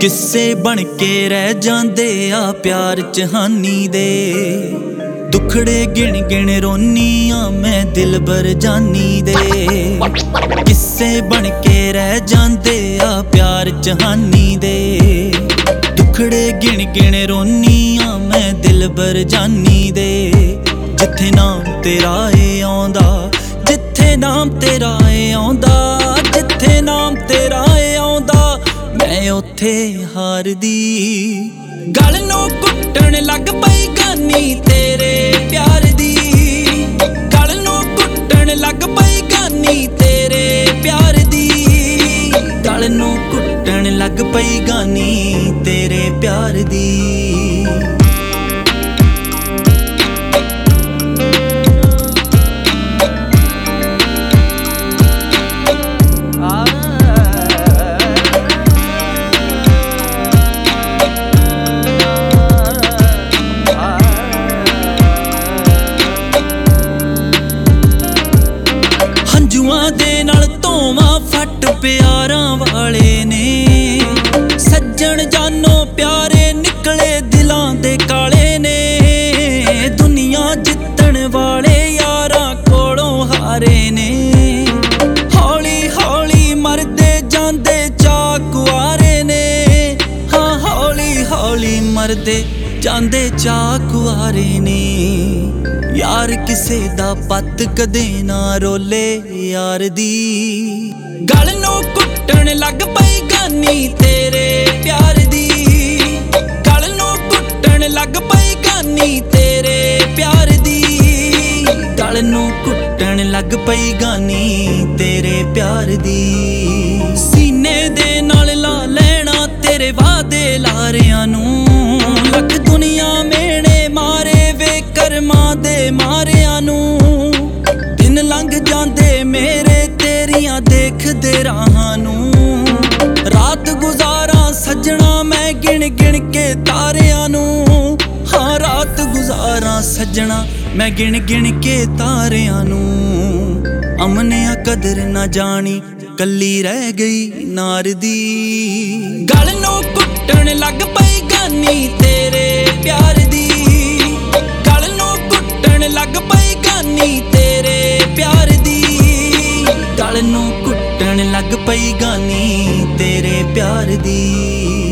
किस्से बन के रह जांदे आ प्यार जहानी दे। दुखड़े गिण गिण रोनी आ मैं दिलबर जानी दे। किस्से बन के रह जांदे आ प्यार जहानी दे। दुखड़े गिण गिण रोनी आ मैं दिलबर जानी दे। जिथे नाम तेरा ए आउंदा, जिथे नाम तेरा ए आउंदा, जिथे नाम तेरा ए आउंदा, मैं उत्थे हारदी। गल नूं घुट्टण लग पई गानी तेरे प्यार दी। गल नूं घुट्टण लग पई गानी तेरे प्यार दी। गल नूं घुट्टण लग पई गानी तेरे प्यार दी। दे नाल धोवां फट प्यारां वाले ने। सज्जन जानो प्यारे निकले दिलां दे काले ने। दुनिया जितण वाले यारां कोलों हारे ने। हौली हौली मरदे जांदे चाकुआरे ने। हाँ हौली हौली मरदे जांदे चाकुआरे ने। यार किसे दा पत कदे ना रोले यार दी। गल नूं घुट्टण लग पई गानी तेरे प्यार दी। गल नूं घुट्टण लग पई गानी तेरे प्यार दी। गल नूं घुट्टण लग पई गानी तेरे प्यार दी। सीने दे नाल ला लेना तेरे वादे लारियां नूं। लख दुनिया मेणे मारे वे करमां दे मारियां नूं। दिन लंघ जांदे मेरे तेरियां देखदे राहां नूं। रात गुजारा सजना मैं गिण गिण के तारियां नूं। हाँ रात गुजारा सजना मैं गिण गिण के तारियां नूं। अमनिया कदर ना जानी कल्ली रह गई नार दी। गल नूं घुट्टण लग पई गानी तेरे प्यार दी। गल नूं घुट्टण लग पई गानी तेरे प्यार दी। गल नूं घुट्टण लग पई गानी तेरे प्यार दी।